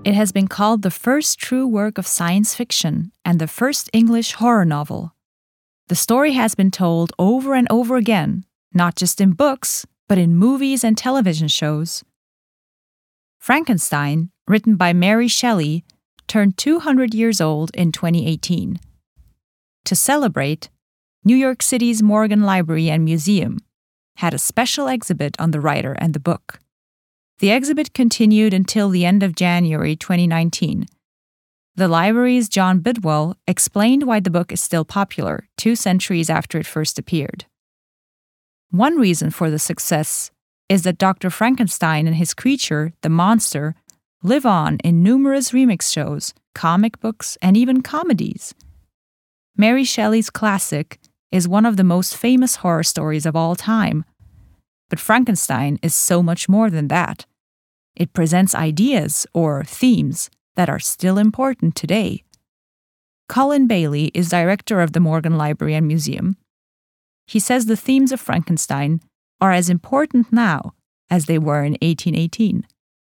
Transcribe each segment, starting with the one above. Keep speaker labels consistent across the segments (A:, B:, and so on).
A: It has been called the first true work of science fiction and the first English horror novel. The story has been told over and over again, not just in books, but in movies and television shows. Frankenstein, written by Mary Shelley, turned 200 years old in 2018. To celebrate, New York City's Morgan Library and Museum had a special exhibit on the writer and the book. The exhibit continued until the end of January 2019. The library's John Bidwell explained why the book is still popular 2 centuries after it first appeared. One reason for the success is that Dr. Frankenstein and his creature, the monster, live on in numerous remix shows, comic books, and even comedies. Mary Shelley's classic is one of the most famous horror stories of all time. But Frankenstein is so much more than that. It presents ideas, or themes, that are still important today. Colin Bailey is director of the Morgan Library and Museum. He says the themes of Frankenstein are as important now as they were in 1818.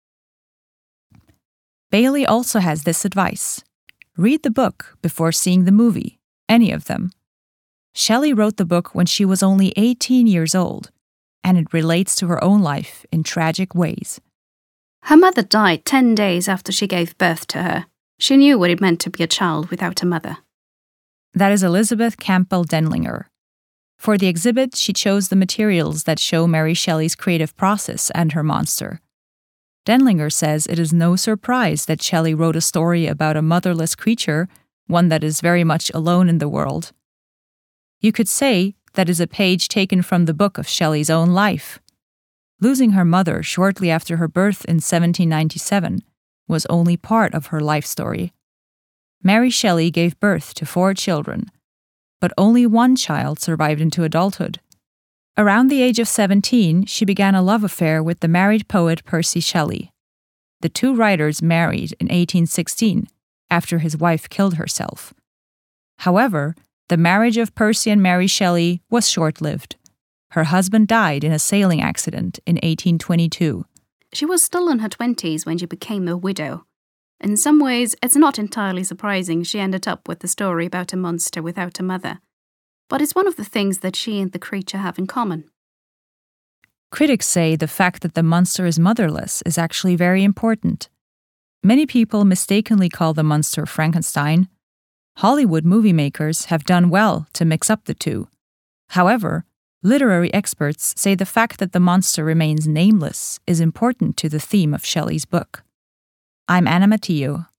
A: Bailey also has this advice: read the book before seeing the movie, any of them. Shelley wrote the book when she was only 18 years old, and it relates to her own life in tragic ways.
B: Her mother died 10 days after she gave birth to her. She knew what it meant to be a child without a mother.
A: That is Elizabeth Campbell Denlinger. For the exhibit, she chose the materials that show Mary Shelley's creative process and her monster. Denlinger says it is no surprise that Shelley wrote a story about a motherless creature, one that is very much alone in the world. You could say that is a page taken from the book of Shelley's own life. Losing her mother shortly after her birth in 1797 was only part of her life story. Mary Shelley gave birth to 4 children, but only one child survived into adulthood. Around the age of 17, she began a love affair with the married poet Percy Shelley. The 2 writers married in 1816 after his wife killed herself. However, the marriage of Percy and Mary Shelley was short-lived. Her husband died in a sailing accident in 1822.
B: She was still in her 20s when she became a widow. In some ways, it's not entirely surprising she ended up with the story about a monster without a mother. But it's one of the things that she and the creature have in common.
A: Critics say the fact that the monster is motherless is actually very important. Many people mistakenly call the monster Frankenstein. Hollywood movie makers have done well to mix up the two. However, literary experts say the fact that the monster remains nameless is important to the theme of Shelley's book. I'm Anna Matteo.